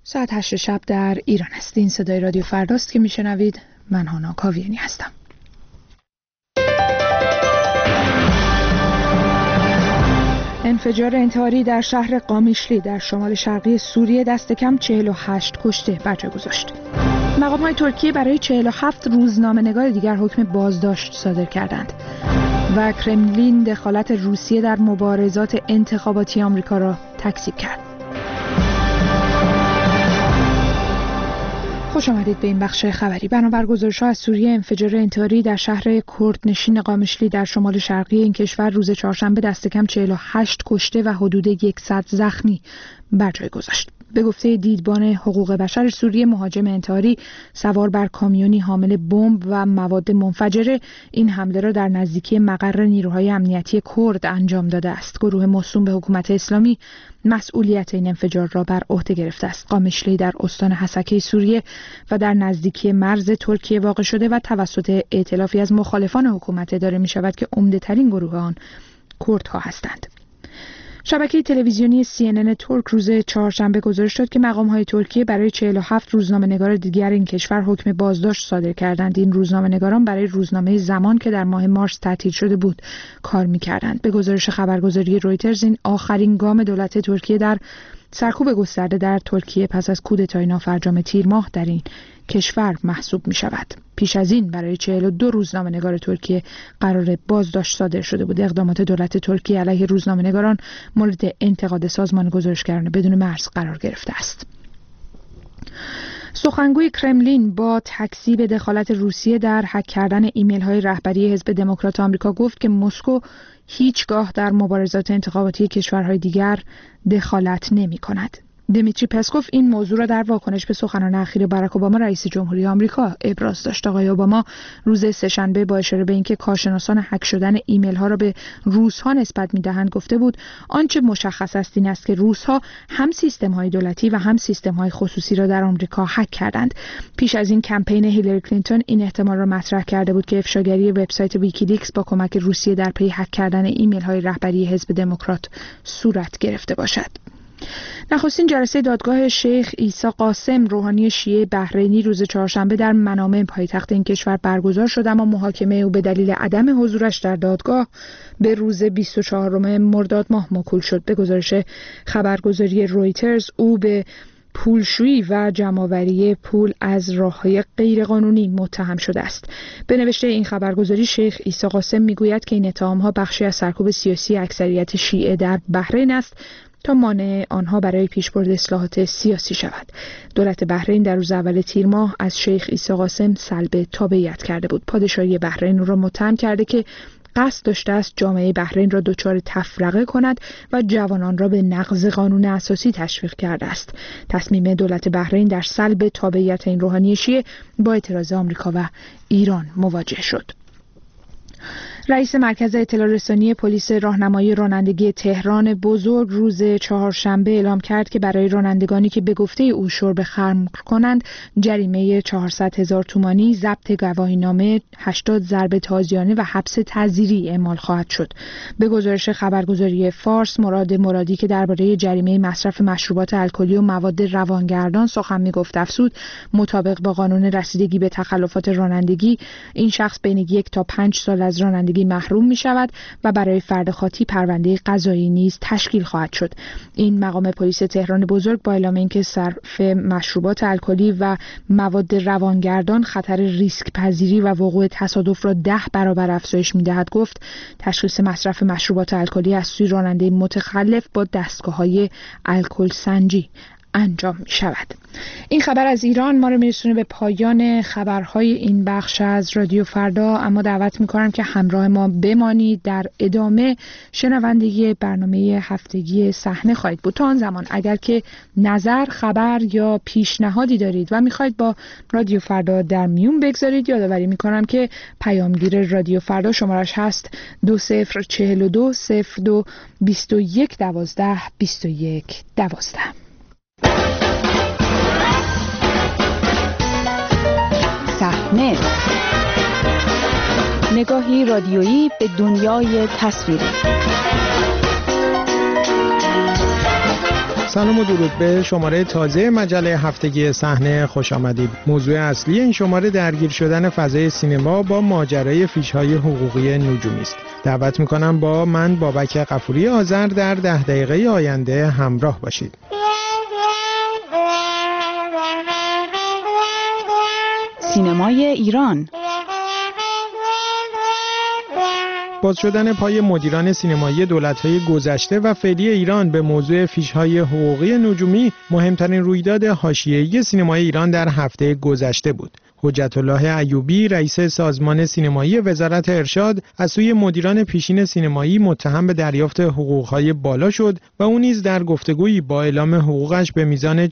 ساعت 8 شب در ایران است. این صدای رادیو فرداست که میشنوید. من هانا کاویانی هستم. انفجار انتحاری در شهر قامیشلی در شمال شرقی سوریه دست کم 48 کشته بر جای گذاشت. مقام‌های ترکیه برای 47 روزنامه‌نگار دیگر حکم بازداشت صادر کردند و کرملین دخالت روسیه در مبارزات انتخاباتی آمریکا را تکذیب کرد. خوش آمدید به این بخش خبری. بنابر گزارش‌ها از سوریه، انفجار انتحاری در شهر کردنشین قامیشلی در شمال شرقی این کشور روز چهارشنبه دست کم 48 کشته و حدود 100 زخمی بر جای گذاشت. به گفته دیدبان حقوق بشر سوریه، مهاجم انتحاری سوار بر کامیونی حامل بمب و مواد منفجره این حمله را در نزدیکی مقر نیروهای امنیتی کرد انجام داده است. گروه موسوم به حکومت اسلامی مسئولیت این انفجار را بر عهده گرفته است. قامیشلی در استان حسکه سوریه و در نزدیکی مرز ترکیه واقع شده و توسط ائتلافی از مخالفان حکومت اداره می شود که عمده‌ترین گروه آن کردها هستند. شبکه تلویزیونی CNN ترک روز چهارشنبه گزارش داد که مقام‌های ترکیه برای 47 روزنامه‌نگار دیگر این کشور حکم بازداشت صادر کردند. این روزنامه‌نگاران برای روزنامه زمان که در ماه مارس تعطیل شده بود کار می‌کردند. به گزارش خبرگزاری رویترز این آخرین گام دولت ترکیه در سرکوب گسترده در ترکیه پس از کودتای نافرجام تیر ماه در این کشور محسوب می‌شود. پیش از این برای 42 روزنامه‌نگار ترکیه قرار بازداشت صادر شده بود. اقدامات دولت ترکیه علیه روزنامه‌نگاران مورد انتقاد سازمان گزارشگران بدون مرز قرار گرفته است. سخنگوی کرملین با تکذیب دخالت روسیه در هک کردن ایمیل‌های رهبری حزب دموکرات آمریکا گفت که مسکو هیچگاه در مبارزات انتخاباتی کشورهای دیگر دخالت نمی‌کند. دمیتری پسکوف این موضوع را در واکنش به سخنان اخیر باراک اوباما رئیس جمهوری آمریکا ابراز داشت. آقای اوباما روز سه‌شنبه با اشاره به اینکه کارشناسان هک شدن ایمیل ها را به روس‌ها نسبت می‌دهند گفته بود آنچه مشخص است این است که روس‌ها هم سیستم‌های دولتی و هم سیستم‌های خصوصی را در آمریکا هک کردند. پیش از این کمپین هیلاری کلینتون این احتمال را مطرح کرده بود که افشاگری وبسایت ویکیلیکس با کمک روسیه در پی هک کردن ایمیل‌های رهبری حزب دموکرات صورت گرفته باشد. نخستین جلسه دادگاه شیخ عیسی قاسم روحانی شیعه بحرینی روز چهارشنبه در منامه پایتخت این کشور برگزار شد، اما محاکمه او به دلیل عدم حضورش در دادگاه به روز 24 مرداد ماه موکول شد. به گزارش خبرگزاری رویترز او به پولشویی و جمع‌آوری پول از راه‌های غیرقانونی متهم شده است. به نوشته این خبرگزاری شیخ عیسی قاسم میگوید که این اتهام‌ها بخشی از سرکوب سیاسی اکثریت شیعه در بحرین است تا مانع آنها برای پیشبرد اصلاحات سیاسی شود. دولت بحرین در روز اول تیر ماه از شیخ عیسی قاسم سلب تابعیت کرده بود. پادشاهی بحرین او را متهم کرده که قصد داشته است جامعه بحرین را دچار تفرقه کند و جوانان را به نقض قانون اساسی تشویق کرده است. تصمیم دولت بحرین در سلب تابعیت این روحانی شیعه با اعتراض آمریکا و ایران مواجه شد. رئیس مرکز اطلاع رسانی پلیس راهنمایی رانندگی تهران بزرگ روز چهارشنبه اعلام کرد که برای رانندگانی که به گفته او شرب خمر کنند جریمه 400,000 تومانی، ضبط گواهینامه، 80 ضرب تازیانه و حبس تعزیری اعمال خواهد شد. به گزارش خبرگزاری فارس، مرادی که درباره جریمه مصرف مشروبات الکلی و مواد روانگردان سخن می‌گفت افزود مطابق با قانون رسیدگی به تخلفات رانندگی این شخص بین 1 تا 5 سال از رانندگی محروم می شود و برای فرد خاطی پرونده قضایی نیز تشکیل خواهد شد. این مقام پلیس تهران بزرگ با اعلام اینکه صرف مشروبات الکلی و مواد روانگردان خطر ریسک پذیری و وقوع تصادف را 10 برابر افزایش می دهد گفت تشخیص مصرف مشروبات الکلی از سوی راننده متخلف با دستگاه‌های الکل سنجی انجام می شود. این خبر از ایران ما رو میرسونه به پایان خبرهای این بخش از رادیو فردا، اما دعوت میکنم که همراه ما بمانید. در ادامه شنوندگی برنامه هفتگی صحنه خواهید بود. تا آن زمان اگر که نظر، خبر یا پیشنهادی دارید و میخواید با رادیو فردا در میون بگذارید، یادآوری میکنم که پیامگیر رادیو فردا شمارش هست 2042 02 21 12 21 12. صحنه، نگاهی رادیویی به دنیای تصویری. سلام و درود به شماره تازه مجله هفتگی صحنه خوش آمدید. موضوع اصلی این شماره درگیر شدن فضای سینما با ماجرای فیش‌های حقوقی نجومی است. دعوت می‌کنم با من بابک غفوری آذر در 10 دقیقه آینده همراه باشید. سینمای ایران. باز شدن پای مدیران سینمایی دولت‌های گذشته و فعلی ایران به موضوع فیش‌های حقوقی نجومی مهمترین رویداد حاشیه‌ای سینمای ایران در هفته گذشته بود. حجت الله ایوبی رئیس سازمان سینمایی وزارت ارشاد از سوی مدیران پیشین سینمایی متهم به دریافت حقوق‌های بالا شد و او نیز در گفتگویی با اعلام حقوقش به میزان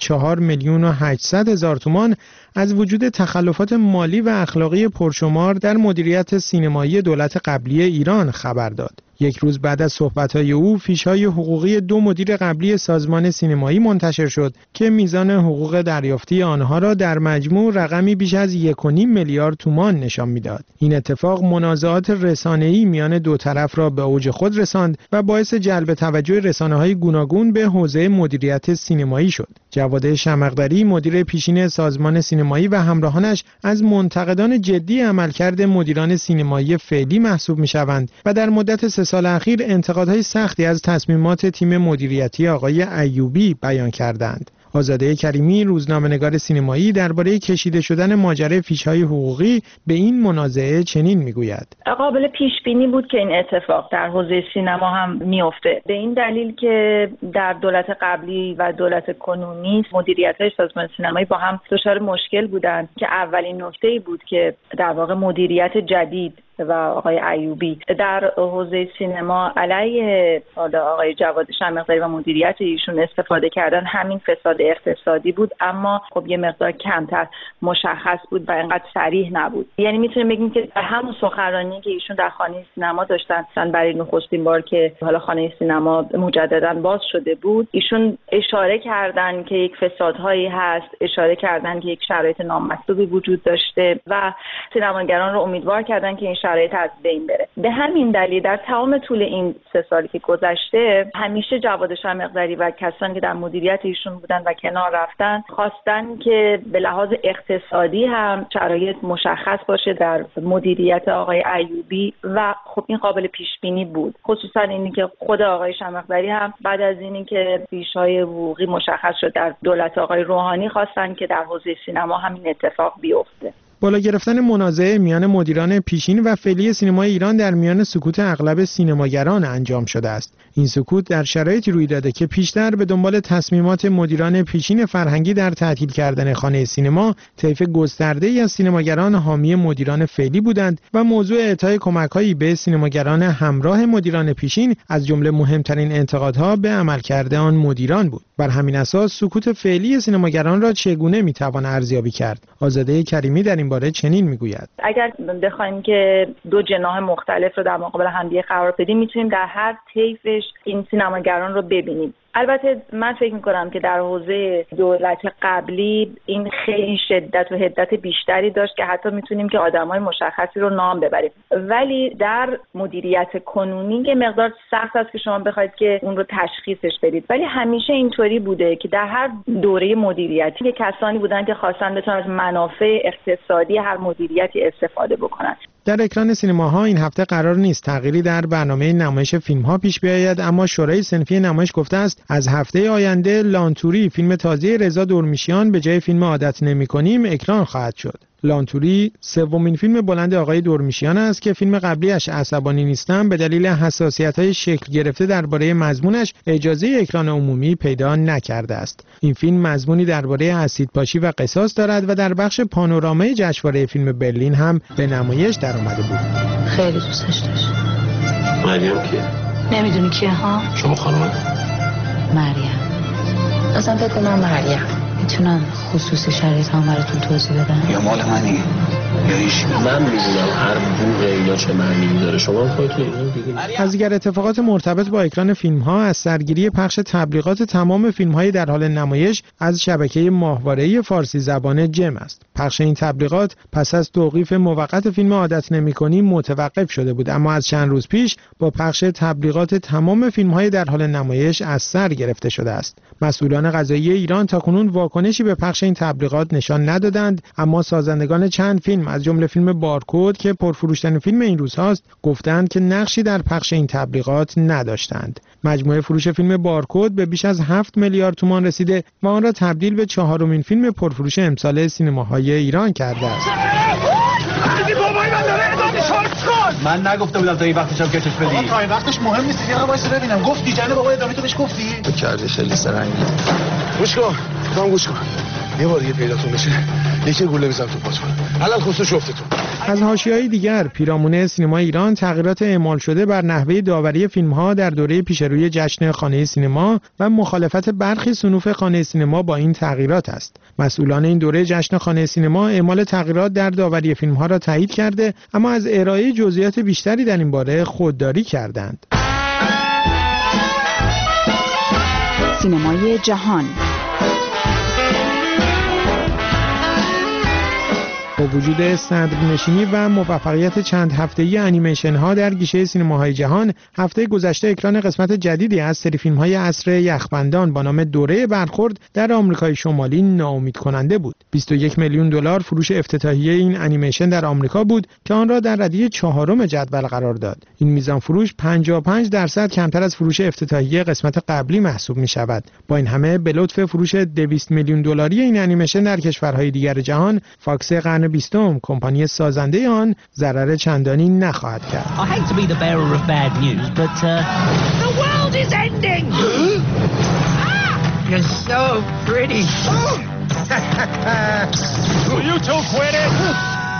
4,800,000 تومان از وجود تخلفات مالی و اخلاقی پرشمار در مدیریت سینمایی دولت قبلی ایران خبر داد. یک روز بعد از صحبت‌های او فیش‌های حقوقی 2 مدیر قبلی سازمان سینمایی منتشر شد که میزان حقوق دریافتی آنها را در مجموع رقمی بیش از 1.5 میلیارد تومان نشان می‌داد. این اتفاق منازعات رسانه‌ای میان دو طرف را به اوج خود رساند و باعث جلب توجه رسانه‌های گوناگون به حوزه مدیریت سینمایی شد. جواد شمقدری مدیر پیشین سازمان سینمایی و همراهانش از منتقدان جدی عملکرد مدیران سینمایی فعلی محسوب می‌شوند و در مدت 3 سال اخیر انتقادهای سختی از تصمیمات تیم مدیریتی آقای ایوبی بیان کردند. آزاده کریمی روزنامه‌نگار سینمایی درباره کشیده شدن ماجرای فیش‌های حقوقی به این منازعه چنین میگوید: قابل پیش بینی بود که این اتفاق در حوزه سینما هم میفته، به این دلیل که در دولت قبلی و دولت کنونی مدیریت‌های سازمان سینمایی با هم دچار مشکل بودند که اولین نکته‌ای بود که در واقع مدیریت جدید و آقای ایوبی در حوزه سینما علیه آقای جواد شمقدری و مدیریت ایشون استفاده کردن همین فساد اقتصادی بود، اما خب یه مقدار کمتر مشخص بود و اینقدر صریح نبود. یعنی میتونیم بگیم که در همون سخنرانی که ایشون در خانه سینما داشتن برای نخستین بار که حالا خانه سینما مجددا باز شده بود، ایشون اشاره کردن که یک فسادهایی هست، اشاره کردن که یک شرایط نامطلوبی وجود داشته و سینماگران رو امیدوار کردن که این شرایط از بین بره. به همین دلیل در تمام طول این 3 سالی که گذشته همیشه جواد شمقدری و کسانی که در مدیریت ایشون بودن و کنار رفتن خواستن که به لحاظ اقتصادی هم شرایط مشخص باشه در مدیریت آقای ایوبی و خب این قابل پیش بینی بود، خصوصا اینی که خود آقای شمقدری هم بعد از اینی که فیش‌های حقوقی مشخص شد در دولت آقای روحانی خواستن که در حوزه سینما همین اتفاق بیفته. بالا گرفتن منازعه میان مدیران پیشین و فعلی سینمای ایران در میان سکوت اغلب سینماگران انجام شده است. این سکوت در شرایطی روی داده که پیشتر به دنبال تصمیمات مدیران پیشین فرهنگی در تعطیل کردن خانه سینما، طیف گسترده‌ای از سینماگران حامی مدیران فعلی بودند و موضوع اعطای کمک‌هایی به سینماگران همراه مدیران پیشین از جمله مهمترین انتقادها به عملکرد آن مدیران بود. بر همین اساس سکوت فعلی سینماگران را چگونه میتوان ارزیابی کرد؟ آزاده کریمی در این باره چنین میگوید: اگر بخوایم که 2 جناح مختلف رو در مقابل همدیگه قرار بدیم، میتونیم در هر طیفش این سینماگران رو ببینیم. البته من فکر میکنم که در حوزه دولت قبلی این خیلی شدت و حدت بیشتری داشت که حتی میتونیم که آدمای مشخصی رو نام ببریم، ولی در مدیریت کنونی که مقدار سخت است که شما بخواید که اون رو تشخیصش بدید، ولی همیشه اینطوری بوده که در هر دوره مدیریتی کسانی بودن که خواستن بتونن از منافع اقتصادی هر مدیریتی استفاده بکنن. در اکران سینماها این هفته قرار نیست تغییری در برنامه نمایش فیلم‌ها پیش بیاید، اما شورای صنفی نمایش گفته است از هفته آینده لانتوری، فیلم تازه رضا دورمیشیان، به جای فیلم عادت نمی‌کنیم اکران خواهد شد. لانتوری سومین فیلم بلند آقای دورمیشیان است که فیلم قبلیش عصبانی نیستم به دلیل حساسیت‌های شکل گرفته درباره مضمونش اجازه اکران عمومی پیدا نکرده است. این فیلم مضمونی درباره اسیدپاشی و قصاص دارد و در بخش پانورامای جشنواره فیلم برلین هم به نمایش درآمده بود. خیلی دوستش داشت. مریم کیه؟ نمیدونی کیه ها؟ شما خانم؟ مریم. اصلا فکر کنم مریم. میتونم خصوص شرایط هم براتون توضیح بدم؟ یا مال منی؟ یا هیچ؟ من میدونم هر بوق اینا چه معنی داره. شما خودتون اینو دیدین؟ از دیگر اتفاقات مرتبط با اکران فیلم‌ها از سرگیری پخش تبلیغات تمام فیلم‌های در حال نمایش از شبکه ماهواره‌ای فارسی زبان جم است. پخش این تبلیغات پس از توقیف موقت فیلم عادت نمی‌کنی متوقف شده بود، اما از چند روز پیش با پخش تبلیغات تمام فیلم‌های در حال نمایش از سر گرفته شده است. مسئولان قضایی ایران تاکنون واکنشی به پخش این تبلیغات نشان ندادند، اما سازندگان چند فیلم از جمله فیلم بارکد که پرفروش‌ترین فیلم این روزهاست گفتند که نقشی در پخش این تبلیغات نداشتند. مجموعه فروش فیلم بارکد به بیش از 7 میلیارد تومان رسیده و آن را تبدیل به چهارمین فیلم پرفروش امسال سینماهای ایران کرده است. من نگفته بودم تا این وقتشم کشش بدی. تا این وقتش مهم نیست. یه وایس ببینم. گفتی جناب آقای ادامه تو بهش گفتی؟ کردی خیلی سرنگی. گوش کن. یه بار دیگه پیداتون بشه یکی گوله بزن تو پاتون. الان خصوص افتتون. از حاشیه‌های دیگر، پیرامون سینما ایران تغییرات اعمال شده بر نحوه داوری فیلم‌ها در دوره پیشروی جشن خانه سینما و مخالفت برخی صنوف خانه سینما با این تغییرات است. مسئولان این دوره جشن خانه سینما اعمال تغییرات در داوری فیلم‌ها را تایید کرده، اما از ارائه جزئیات بیشتری در این باره خودداری کردند. سینمای جهان. با وجود صدرنشینی و موفقیت چند هفته‌ای انیمیشن ها در گیشه سینماهای جهان، هفته گذشته اکران قسمت جدیدی از سری فیلم های عصر یخبندان با نام دوره برخورد در آمریکای شمالی ناامید کننده بود. 21 میلیون دلار فروش افتتاحیه این انیمیشن در آمریکا بود که آن را در ردیف چهارم جدول قرار داد. این میزان فروش 55% کمتر از فروش افتتاحیه قسمت قبلی محسوب می شود. با این همه به لطف فروش 200 میلیون دلاری این انیمیشن در کشورهای دیگر جهان، فاکس قرن 20 کمپانی سازنده آن ضرر چندانی نخواهد کرد. I hate to be the bearer of bad news, but the world is ending. You're so pretty. Will you two quit it?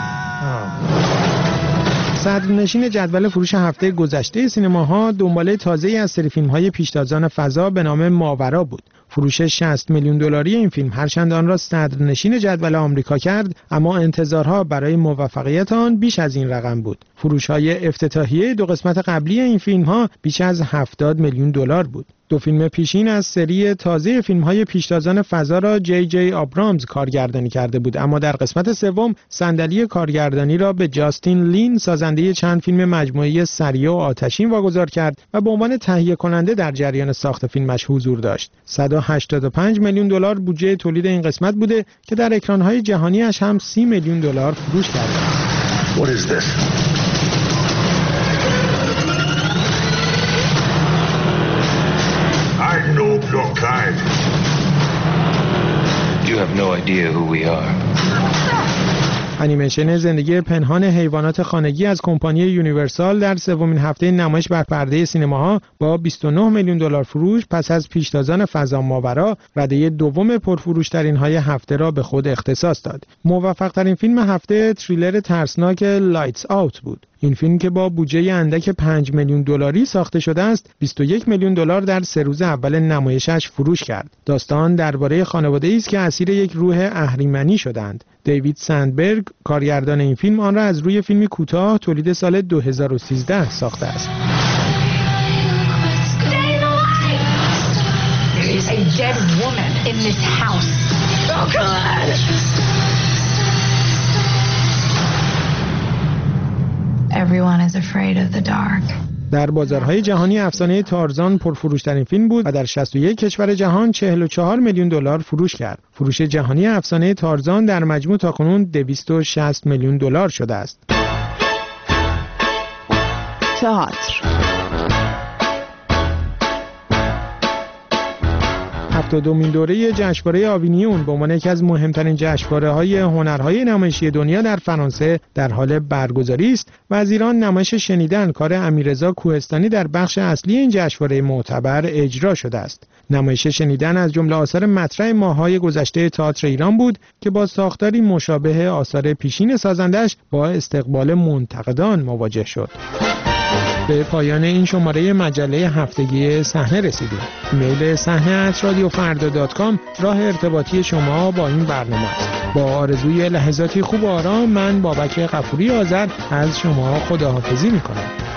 صدرنشین جدول فروش هفته گذشته سینماها دنباله تازه‌ای از سری فیلم‌های پیشتازان فضا به نام ماورا بود. فروش 60 میلیون دلاری این فیلم هرچند آن را صدرنشین جدول آمریکا کرد، اما انتظارها برای موفقیت آن بیش از این رقم بود. فروش‌های افتتاحیه دو قسمت قبلی این فیلم‌ها بیش از 70 میلیون دلار بود. دو فیلم پیشین از سری تازه فیلم‌های پیشتازان فضا را جی آبرامز کارگردانی کرده بود، اما در قسمت سوم صندلی کارگردانی را به جاستین لین سازنده چند فیلم مجموعه سریع و آتشین واگذار کرد و به عنوان تهیه کننده در جریان ساخت فیلمش حضور داشت. 185 میلیون دلار بودجه تولید این قسمت بوده که در اکران‌های جهانی‌اش هم 30 میلیون دلار فروش کرده. What is this? I know your kind. You have no idea who we are. انیمیشن زندگی پنهان حیوانات خانگی از کمپانی یونیورسال در سومین هفته نمایش بر پرده سینماها با 29 میلیون دلار فروش پس از پیشتازان فضا ماورا رده دوم پرفروش‌ترین های هفته را به خود اختصاص داد. موفق‌ترین فیلم هفته تریلر ترسناک لایتس آوت بود. این فیلم که با بودجه اندک 5 میلیون دلاری ساخته شده است، 21 میلیون دلار در 3 روز اول نمایشش فروش کرد. داستان درباره خانواده‌ای است که اسیر یک روح اهریمنی شدند. دیوید سندبرگ کارگردان این فیلم آن را از روی فیلمی کوتاه تولید سال 2013 ساخته است. There is a dead woman in this house. Oh God! Everyone is afraid of the dark. در بازارهای جهانی افسانه تارزان پرفروش‌ترین فیلم بود و در 61 کشور جهان 44 میلیون دلار فروش کرد. فروش جهانی افسانه تارزان در مجموع تاکنون 260 میلیون دلار شده است. تئاتر. 72مین دوره جشنواره آوینیون به عنوان یکی از مهمترین جشنواره‌های هنرهای نمایشی دنیا در فرانسه در حال برگزاری است و از ایران نمایش شنیدن کار امیررضا کوهستانی در بخش اصلی این جشنواره معتبر اجرا شده است. نمایش شنیدن از جمله آثار مطرح ماه‌های گذشته تئاتر ایران بود که با ساختاری مشابه آثار پیشین سازندش با استقبال منتقدان مواجه شد. به پایان این شماره مجله هفتگی صحنه رسیدیم. ایمیل صحنه@radiofrda.com راه ارتباطی شما با این برنامه است. با آرزوی لحظاتی خوب و آرام، من بابک غفوری آذر از شما خداحافظی میکنم.